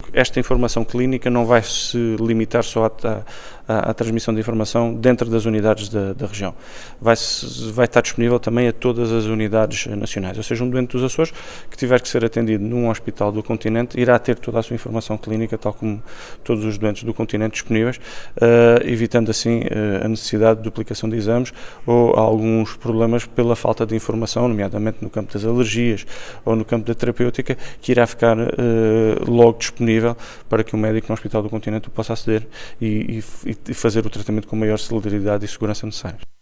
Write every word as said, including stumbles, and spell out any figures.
esta informação clínica não vai se limitar só à, à, à transmissão de informação dentro das unidades da, da região. Vai, vai estar disponível também a todas as unidades nacionais, ou seja, um doente dos Açores que tiver que ser atendido num hospital do continente irá ter toda a sua informação clínica, tal como todos os doentes do continente disponíveis, uh, evitando assim uh, a necessidade de duplicação de exames ou alguns problemas pela falta de informação, nomeadamente no campo das alergias ou no campo da terapêutica, que irá ficar uh, logo disponível para que o médico no Hospital do Continente possa aceder e, e, e fazer o tratamento com a maior celeridade e segurança necessários.